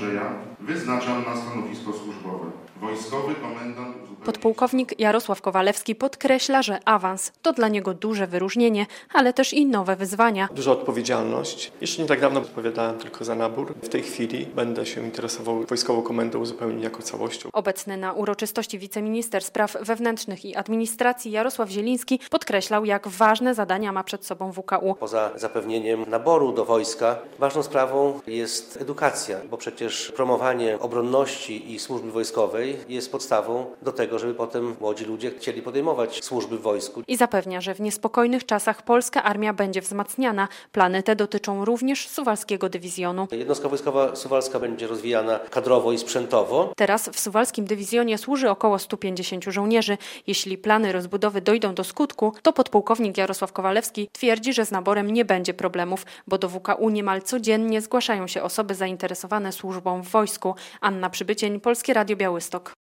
Andrzeja wyznaczam na stanowisko służbowe. Wojskowy komendant Podpułkownik Jarosław Kowalewski podkreśla, że awans to dla niego duże wyróżnienie, ale też i nowe wyzwania. Duża odpowiedzialność. Jeszcze nie tak dawno odpowiadałem tylko za nabór. W tej chwili będę się interesował Wojskową Komendą zupełnie jako całością. Obecny na uroczystości wiceminister spraw wewnętrznych i administracji Jarosław Zieliński podkreślał, jak ważne zadania ma przed sobą WKU. Poza zapewnieniem naboru do wojska ważną sprawą jest edukacja, bo przecież promowanie obronności i służby wojskowej jest podstawą do tego, żeby potem młodzi ludzie chcieli podejmować służby w wojsku. I zapewnia, że w niespokojnych czasach polska armia będzie wzmacniana. Plany te dotyczą również Suwalskiego Dywizjonu. Jednostka wojskowa suwalska będzie rozwijana kadrowo i sprzętowo. Teraz w Suwalskim Dywizjonie służy około 150 żołnierzy. Jeśli plany rozbudowy dojdą do skutku, to podpułkownik Jarosław Kowalewski twierdzi, że z naborem nie będzie problemów, bo do WKU niemal codziennie zgłaszają się osoby zainteresowane służbą w wojsku. Anna Przybycień, Polskie Radio Białystok.